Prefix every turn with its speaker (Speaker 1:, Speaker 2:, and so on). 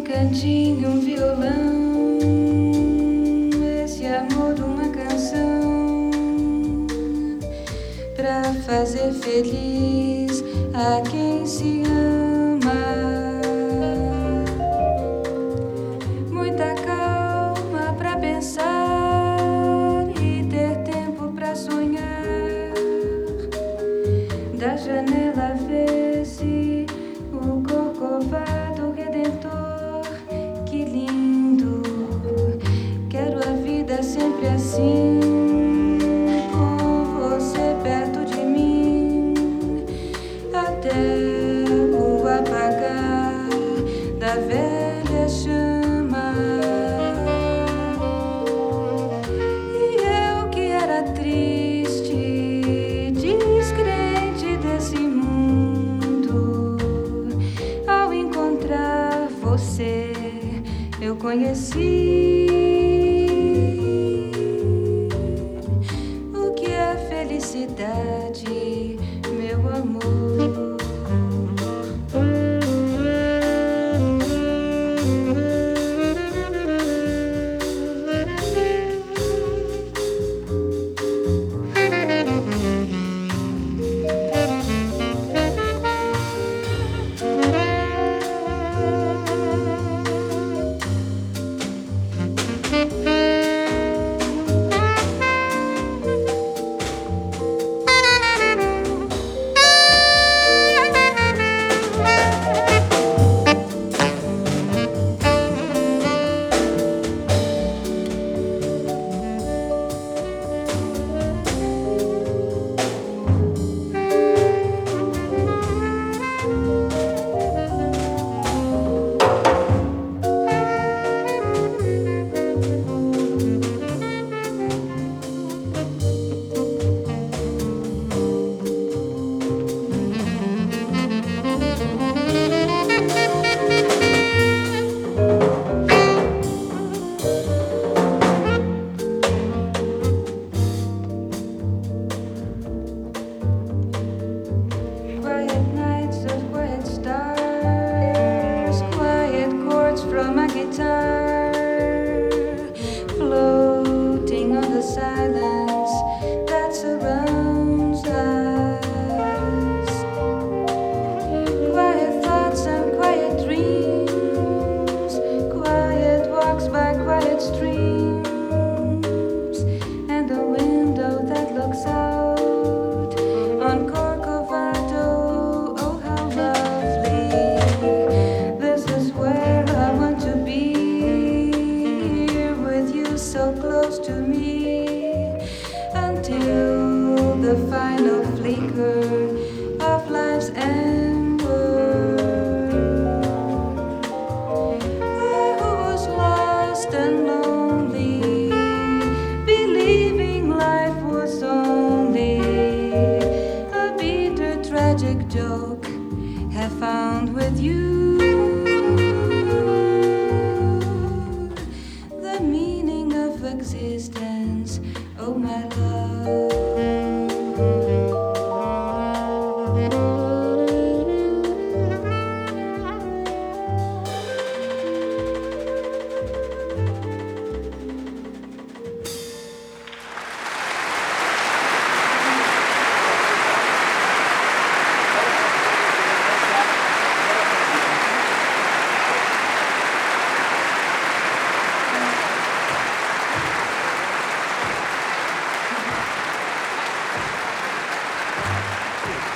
Speaker 1: cantinho, um violão, esse amor de uma canção pra fazer feliz a quem se ama. Muita calma pra pensar e ter tempo pra sonhar. Da janela vê-se o Corcovado Redentor. Que lindo, quero a vida sempre assim, com você perto de mim, até o apagar da velha chama. E eu que era triste, descrente desse mundo, ao encontrar você eu conheci o que é felicidade.